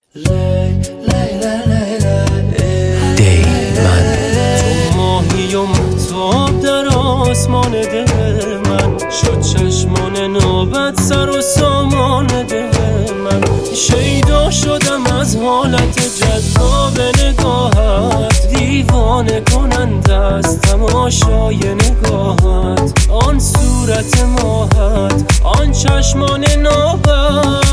دی من تو ماهی و مهتاب در آسمان دل من شد چشمان نوبت سر و سامان دل من شیدا شدم از حالت جذاب نگاهت دیوانه کننده از تماشای نگاهت آن صورت ماهت آن چشمان نوبت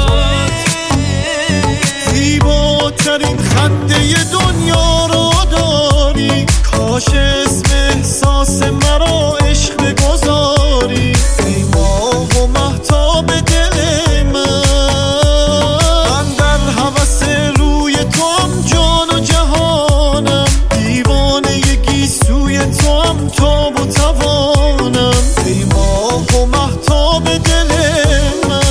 زیباترین خنده دنیا رو داری کاش اسم احساس مرا عشق بگذاری ای ماه و مهتاب دل من در هوس روی توام جان و جهانم دیوانه گیسوی توام تاب و توانم ای ماه و مهتاب دل من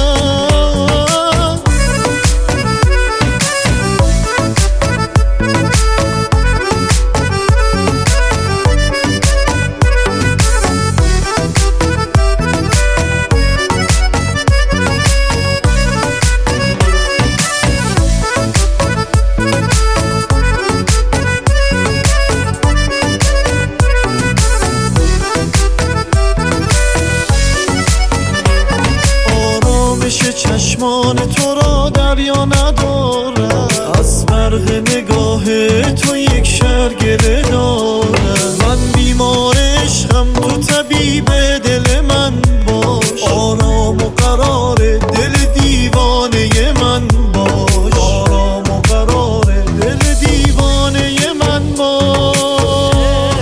چشمان تو را دریا ندارد از برق نگاه تو یک شرگره دارد من بیمار عشقم تو طبیب دل من باش آرام و قرار دل دیوانه من باش آرام و قرار دل دیوانه من باش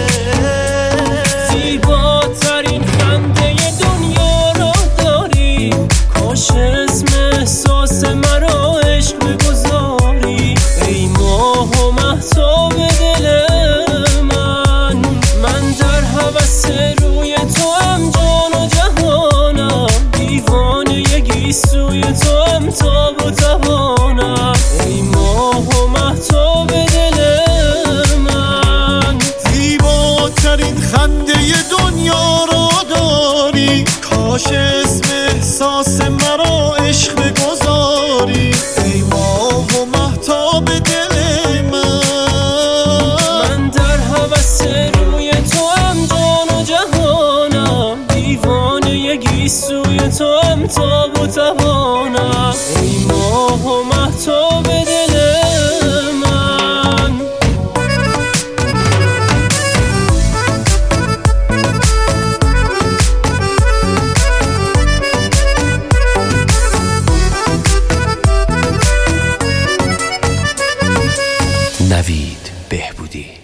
زیباترین خنده دنیا را داری کاش احساس مرا عشق بگذاری ای ماه و مهتاب دل من من در هوس روی توام جان و جهانم دیوانه گیسوی توام تاب و توانم ای ماه و مهتاب دل من زیباترین خنده دنیا رو داری کاش اسم احساس مرا عشق بگذاری ای ماه و مهتاب دل من در هوس روی توام جان و جهانم دیوانه گیسوی توام تاب و توانم ای ماه و مهتاب دل من نوید بهبودی.